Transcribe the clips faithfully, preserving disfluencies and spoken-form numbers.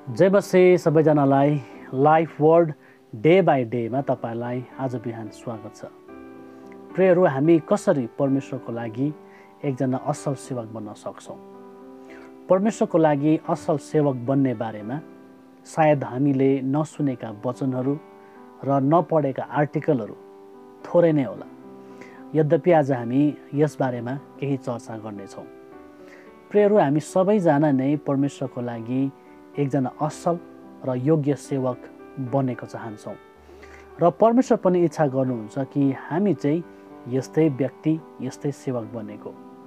जय मसी सबैजनालाई life word day by डेमा तपाईलाई आज बिहान स्वागत छ। प्रियहरू, हामी कसरी परमेश्वरको लागि एकजना असल सेवक बन्न सक्छौँ? परमेश्वरको लागि असल सेवक बन्ने बारेमा सायद हामीले नसुनेका वचनहरू र नपढेका आर्टिकलहरू थोरै नै होला। यद्यपि आज हामी यस बारेमा केही चर्चा गर्नेछौँ। प्रियहरू, हामी सबैजना नै परमेश्वरको लागि एकजना असल र योग्य सेवक बनेको चाहन्छौँ र परमेश्वर पनि इच्छा गर्नुहुन्छ कि हामी चाहिँ यस्तै व्यक्ति, यस्तै सेवक बनेको।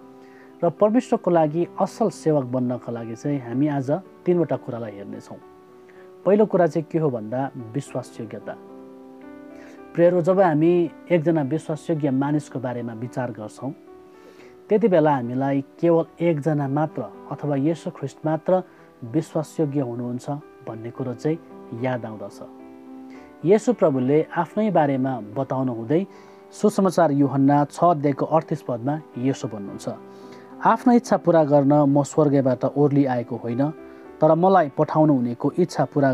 र परमेश्वरको लागि असल सेवक बन्नको लागि चाहिँ हामी आज तीनवटा कुरालाई हेर्नेछौँ। पहिलो कुरा चाहिँ के हो भन्दा विश्वासयोग्यता। प्रियहरू, जब हामी एकजना विश्वासयोग्य मानिसको बारेमा विचार गर्छौँ त्यति बेला हामीलाई केवल एकजना मात्र अथवा येशू ख्रीष्ट मात्र विश्वासयोग्य हुनुहुन्छ भन्ने कुरो चाहिँ याद आउँदछ। येशू प्रभुले आफ्नै बारेमा बताउनु हुँदै सुसमाचार यूहन्ना छ अध्यायको अडतिस पदमा येशू भन्नुहुन्छ, आफ्नो इच्छा पुरा गर्न म स्वर्गबाट ओर्ली आएको होइन, तर मलाई पठाउनु हुनेको इच्छा पुरा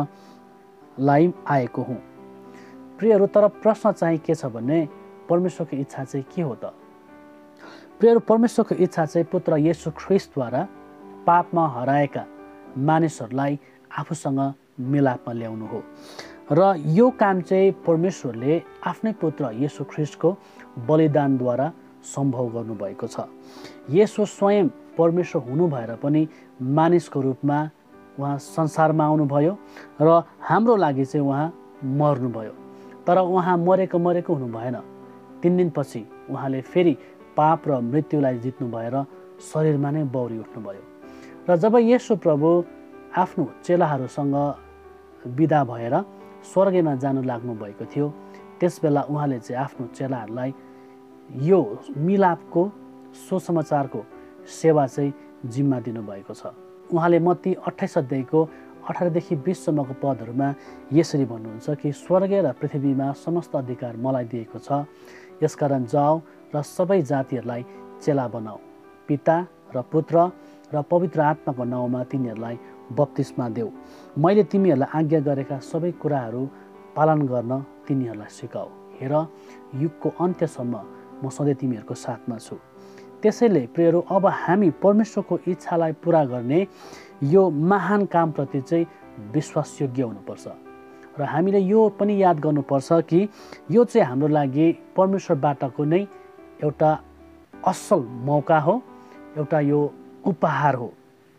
गर्नलाई आएको हुँ। प्रियहरू, तर प्रश्न चाहिँ के छ भने परमेश्वरको इच्छा चाहिँ के हो त? प्रियहरू, परमेश्वरको इच्छा चाहिँ पुत्र येशू ख्रीष्टद्वारा पापमा हराएका मानिसहरूलाई आफूसँग मिलापमा ल्याउनु हो। र यो काम चाहिँ परमेश्वरले आफ्नै पुत्र येशू ख्रीष्टको बलिदानद्वारा सम्भव गर्नुभएको छ। येशू स्वयं परमेश्वर हुनु भएर पनि मानिसको रूपमा उहाँ संसारमा आउनुभयो र हाम्रो लागि चाहिँ उहाँ मर्नुभयो। तर उहाँ मरेको मरेको हुनु भएन। तिन दिनपछि उहाँले फेरि पाप र मृत्युलाई जित्नु भएर शरीरमा नै बौरी उठ्नुभयो। र जब येशू प्रभु आफ्नो चेलाहरूसँग विदा भएर स्वर्गमा जानु लाग्नु भएको थियो, त्यसबेला उहाँले चाहिँ आफ्नो चेलाहरूलाई यो मिलापको सुसमाचारको सेवा चाहिँ जिम्मा दिनुभएको छ। उहाँले मत्ती अट्ठाइस अध्यायको अठारदेखि बिससम्मको पदहरूमा यसरी भन्नुहुन्छ कि स्वर्ग र पृथ्वीमा समस्त अधिकार मलाई दिएको छ, यसकारण जाऊ र सबै जातिहरूलाई चेला बनाऊ, पिता र पुत्र र पवित्र आत्माको नाउँमा तिनीहरूलाई बप्तिस्मा देऊ। मैले तिमीहरूलाई आज्ञा गरेका सबै कुराहरू पालन गर्न तिनीहरूलाई सिकाऊ। हेर, युगको अन्त्यसम्म म सधैँ तिमीहरूको साथमा छु। त्यसैले प्रियहरू, अब हामी परमेश्वरको इच्छालाई पुरा गर्ने यो महान कामप्रति चाहिँ विश्वासयोग्य हुनुपर्छ। र हामीले यो पनि याद गर्नुपर्छ कि यो चाहिँ हाम्रो लागि परमेश्वरबाटको नै एउटा असल मौका हो, एउटा यो उपहार हो।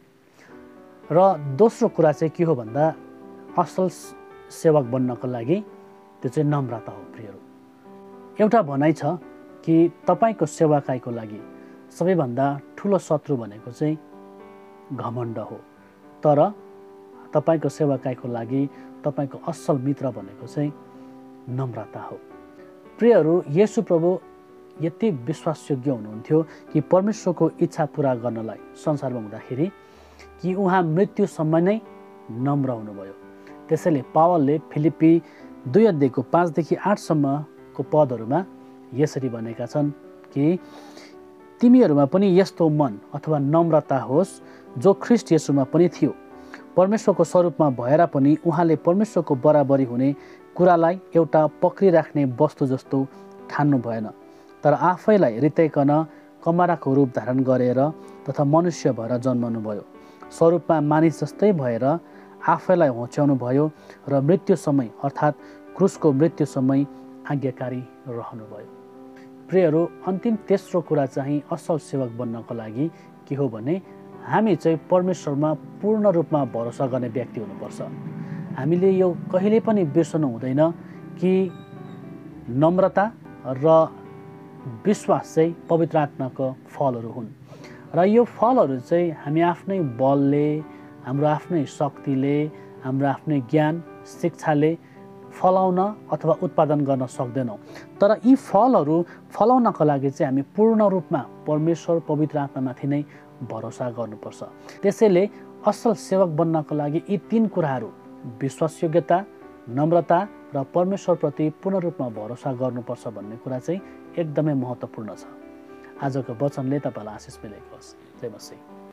र दोस्रो कुरा चाहिँ के हो भन्दा असल सेवक बन्नको लागि त्यो चाहिँ नम्रता हो। प्रियहरू, एउटा भनाइ छ कि तपाईँको सेवाकाईको लागि सबैभन्दा ठुलो शत्रु भनेको चाहिँ घमण्ड हो, तर तपाईँको सेवाकाईको लागि तपाईँको असल मित्र भनेको चाहिँ नम्रता हो। प्रियहरू, येशू प्रभु यति विश्वासयोग्य हुनुहुन्थ्यो कि परमेश्वरको इच्छा पुरा गर्नलाई संसारमा हुँदाखेरि कि उहाँ मृत्युसम्म नै नम्र हुनुभयो। त्यसैले पावलले फिलिप्पी दुई अध्यायको पाँचदेखि आठसम्मको पदहरूमा यसरी भनेका छन् कि तिमीहरूमा पनि यस्तो मन अथवा नम्रता होस् जो ख्रीष्ट येशूमा पनि थियो। परमेश्वरको स्वरूपमा भएर पनि उहाँले परमेश्वरको बराबरी हुने कुरालाई एउटा पक्रिराख्ने वस्तु जस्तो ठान्नु भएन, तर आफैलाई रित्याइकन कमराको रूप धारण गरेर तथा मनुष्य भएर जन्मनु भयो। स्वरूपमा मानिस जस्तै भएर आफैलाई होच्याउनु भयो र मृत्यु समय अर्थात् क्रुसको मृत्यु समय आज्ञाकारी रहनुभयो। प्रियहरू, अन्तिम तेस्रो कुरा चाहिँ असल सेवक बन्नको लागि के हो भने हामी चाहिँ परमेश्वरमा पूर्ण रूपमा भरोसा गर्ने व्यक्ति हुनुपर्छ। हामीले यो कहिले पनि बिर्सनु हुँदैन कि नम्रता र विश्वास चाहिँ पवित्र आत्माको फलहरू हुन्। र यो फलहरू चाहिँ हामी आफ्नै बलले, हाम्रो आफ्नै शक्तिले, हाम्रो आफ्नै ज्ञान शिक्षाले फलाउन अथवा उत्पादन गर्न सक्दैनौँ। तर यी फलहरू फलाउनको लागि चाहिँ हामी पूर्ण रूपमा परमेश्वर पवित्र आत्मामाथि नै भरोसा गर्नुपर्छ। त्यसैले असल सेवक बन्नको लागि यी तीन कुराहरू विश्वासयोग्यता, नम्रता र परमेश्वरप्रति पूर्ण रूपमा भरोसा गर्नुपर्छ भन्ने कुरा चाहिँ एकदमै महत्त्वपूर्ण छ। आजको वचनले तपाईँलाई आशिष मिलेको होस्। जय मसीह।